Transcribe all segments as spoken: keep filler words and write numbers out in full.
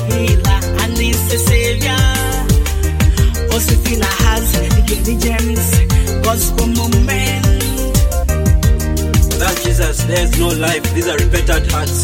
healer and he's the savior. Osifina has the gems, gospel moment. Without Jesus, there's no life. These are repentant hearts.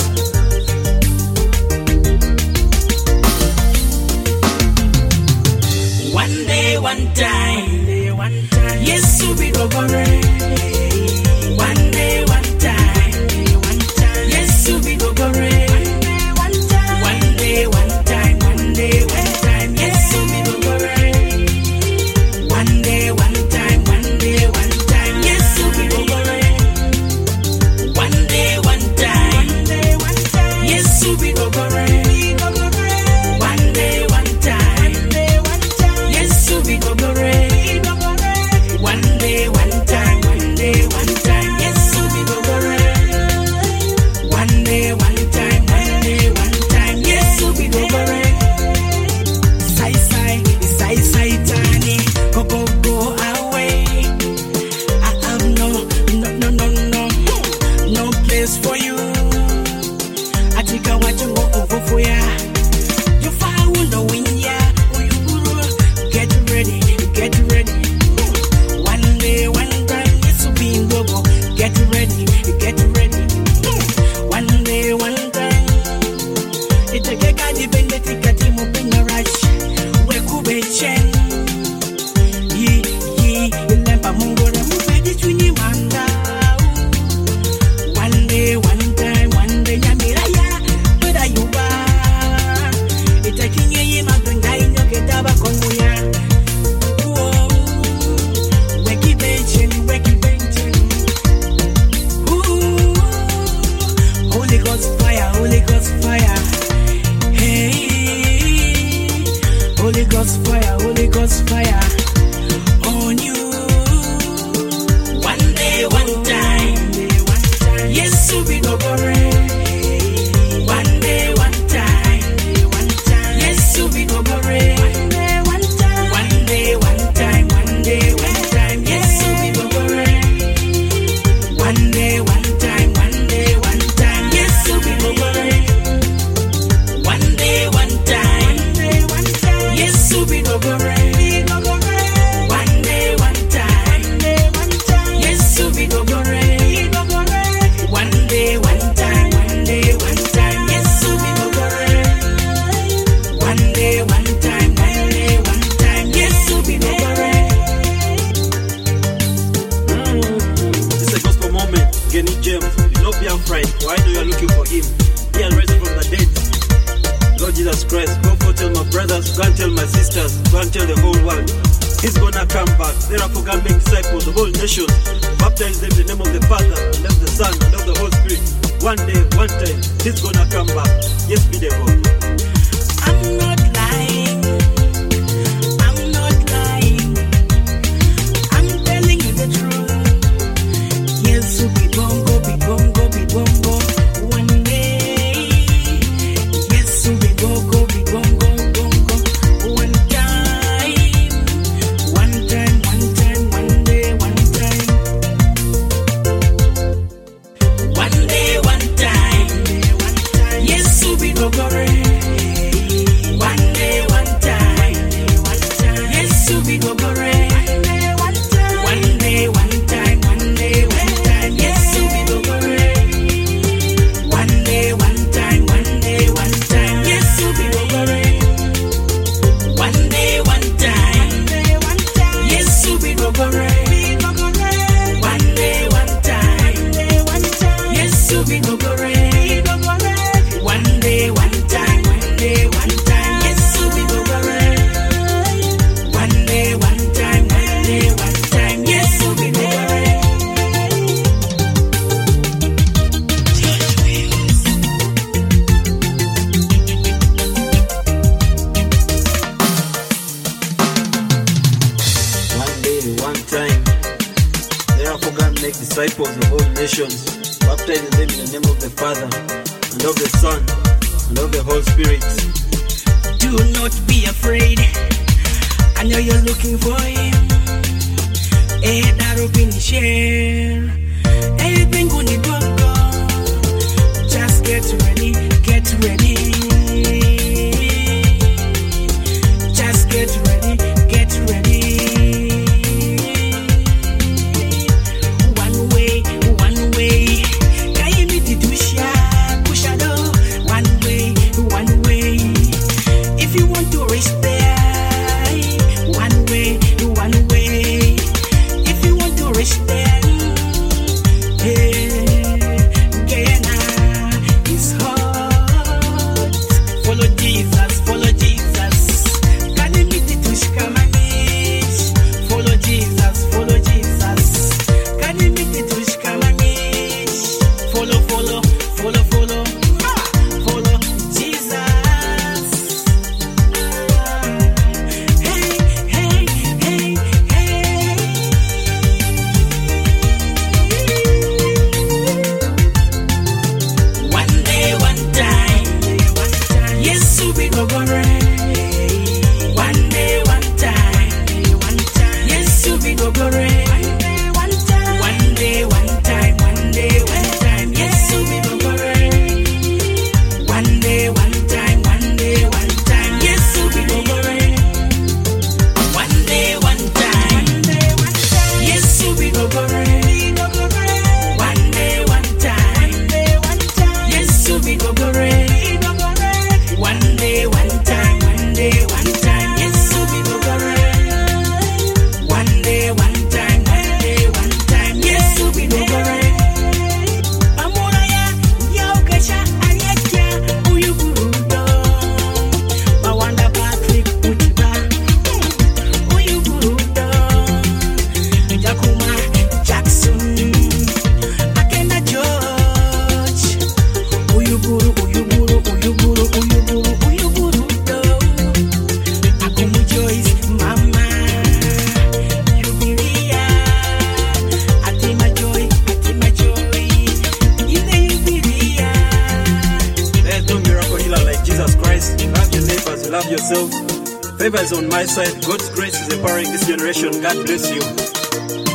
One day, one time, yes, to be over. One day, one time, yes, to be over. One day, one time, one day, one time, yes, to be over. One day, one time, one day, one time, yes, to be over. One day, one time, yes, to be over. One day, one time, yes, to be over. One day, one time, one day, one time, yes, to be over. One day, one time, one day, one time, yes, to be over. Sai sai, sai sai tani, go go go away. I have no, no, no, no, no, no place for you. I think I want to go over for ya. You found the wind, yeah. Get ready, get ready. One day, one time, it's to be in Gogo. Get ready, get ready. One day, one time. It's a keka dipende tikati mupinga rush. Wekube chen. Yi, yi, ilempa mungo na mupedi chuni manda. One day, one time, one day, yamiraya. Where are you ba? It's a kinye yi magunda inyo ketaba konguya. Holy Ghost fire, Holy Ghost fire. Hey, Holy Ghost fire, Holy Ghost fire on you. One day, one time, yes, to be over. One day, one time, yes, to be over. One day, one time, one day, one time, yes, to be over. One day, one time, one day, one time, yes, to be over. One day, one time, yes, to be over. One day, one time, yes, to be over. One day, one time, one day, one time, yes, to be over. One day, one time, one day, one time, yes, to be over. It's a gospel moment. Kenny James, do not be afraid. Why do you are looking for him? He has risen from the dead. Lord Jesus Christ, go for tell my brothers, go and tell my sisters, go and tell the whole world. He's gonna come back. Therefore, go and make disciples of all nations. Baptize them in the name of the Father, and of the Son, and of the Holy Spirit. One day, one time, he's gonna come back. Yes, be the God. I'm not lying. I'm not lying. I'm telling you the truth. Yes, to be bongo, be bongo, be bongo. One day. Yes, to be bongo, be bongo, bongo. One time. One time, one time, one day, one time. One day, one time. Yes, to be bongo. One day, one time. Yes, to be over. One day, one time, one day, one time, yes, to be over. One day, one time, one day, one time, yes, to be over. One day, one time, yes, to be over. One day, one time, yes, to be over. One day, one time, one day, one time, yes, to be over. One day, one time, one day, one time, yes, to be over. One day, one time. Therefore, go and make disciples of all nations. Baptize them in the name of the Father, and of the Son, and of the Holy Spirit. Do not be afraid. I know you're looking for him. Eh, that'll be the share. Eh, binguni bongo. Just get ready, get ready. Yesu bigogore. One day, one time, one time. Yesu bigogore. One day, one day, one time, one day, one time. Yesu bigogore. One day, one time, one day, one time. Yesu bigogore. One day, one time, one day, one time. Yesu bigogore. One day, one time, one day, one time. Yesu bigogore. One day, one time, one day, one time. Yesu bigogore. One day, one time, one day, one time. Yesu bigogore. Amoraya, yaukesha aliyekia uyugurudo. Bawanda Patrick Utiba, uyugurudo. Jakuma Jackson, Akenda George, uyuguru, uyuguru, uyuguru, uyuguru, uyugurudo. Akumu Joyce, Mama, Yubiria, Atima Joy, Atima Joy, Ine Yubiria. There's no miracle healer like Jesus Christ. Love your neighbors, love yourself. Favor is on my side. God's grace is empowering this generation. God bless you.